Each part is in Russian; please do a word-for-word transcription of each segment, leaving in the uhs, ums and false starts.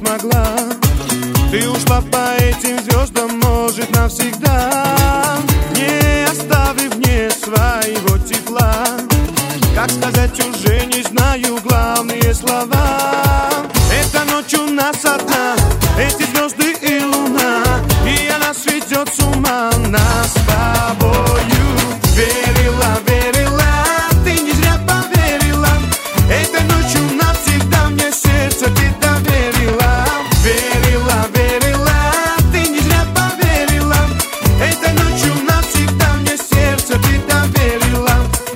могла. Ты ушла по этим звездам, может, навсегда, не оставив мне своего тепла. Как сказать, уже не знаю главные слова. Эта ночь у нас одна, эти звезды и луна, и она сведет с ума нас с тобою. Верила, верила, ты не зря поверила. Этой ночью навсегда мне сердце ты доверила. Верила, верила, ты не зря поверила. Этой ночью навсегда мне сердце ты доверила.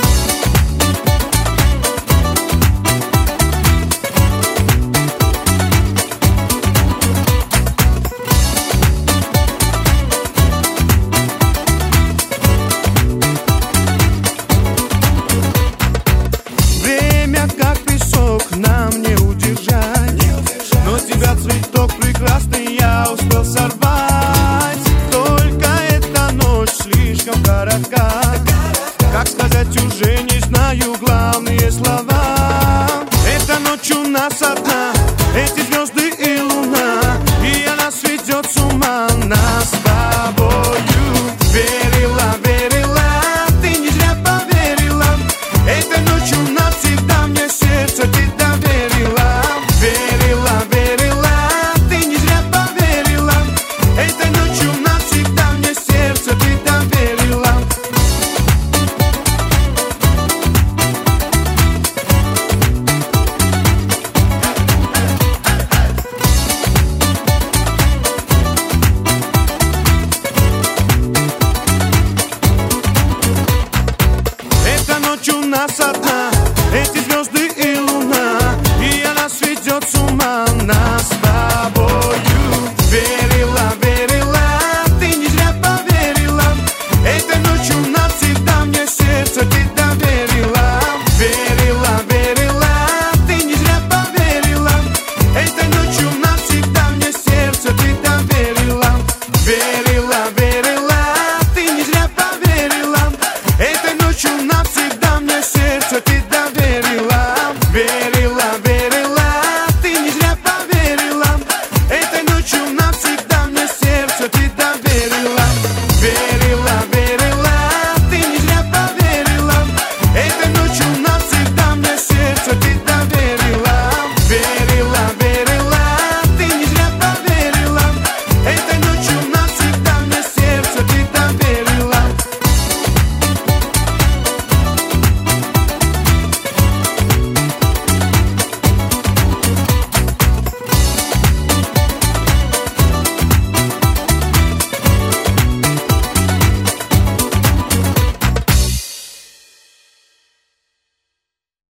Как песок нам не удержать, не удержать. Но тебя цветок прекрасный я успел сорвать. Только эта ночь слишком коротка. Как сказать, уже не знаю главные слова. Эта ночь у нас одна, эти звезды и луна, и она сведет с ума нас с тобою. Верила, верила, ты не зря поверила. Этой ночью навсегда мне сердце ты доверила. Верила, верила, ты не зря поверила. Этой ночью навсегда мне сердце ты доверила. Эта ночь у нас одна, эти звезды и луна, и она сведет с ума нас с тобою.